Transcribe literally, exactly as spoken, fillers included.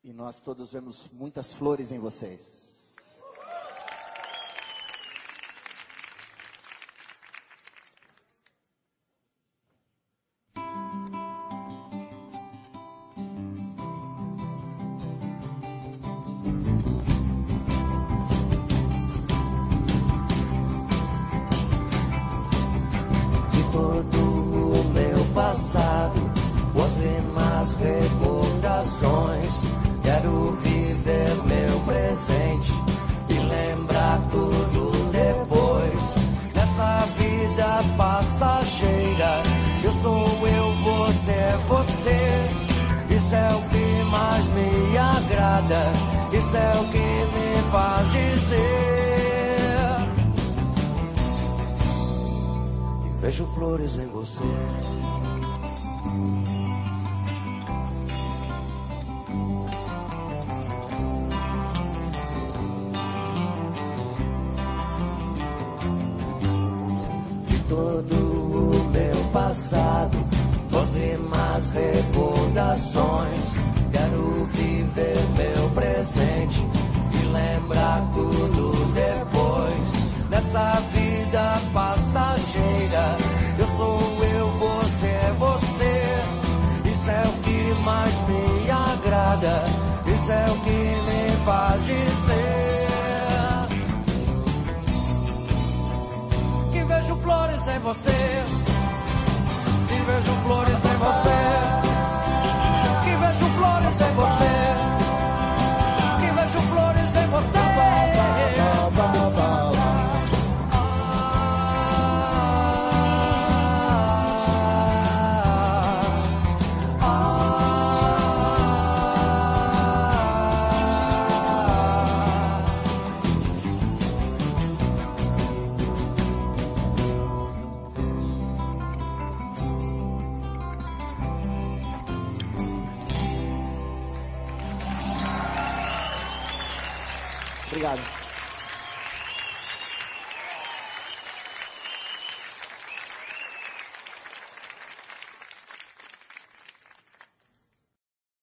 E nós todos vemos muitas flores em vocês. De todo o meu passado, boas e más recordações, quero viver meu presente e lembrar tudo depois. Nessa vida passageira, eu sou eu, você é você. Isso é o que mais me agrada, isso é o que me faz dizer que vejo flores em você. Todo o meu passado, boas e más recordações, quero viver meu presente e lembrar tudo depois. Nessa vida passageira, eu sou eu, você é você. Isso é o que mais me agrada, isso é o que me faz dizer vejo flores em você, que vejo flores em você, que vejo flores em você, que vejo flores em você. Obrigado.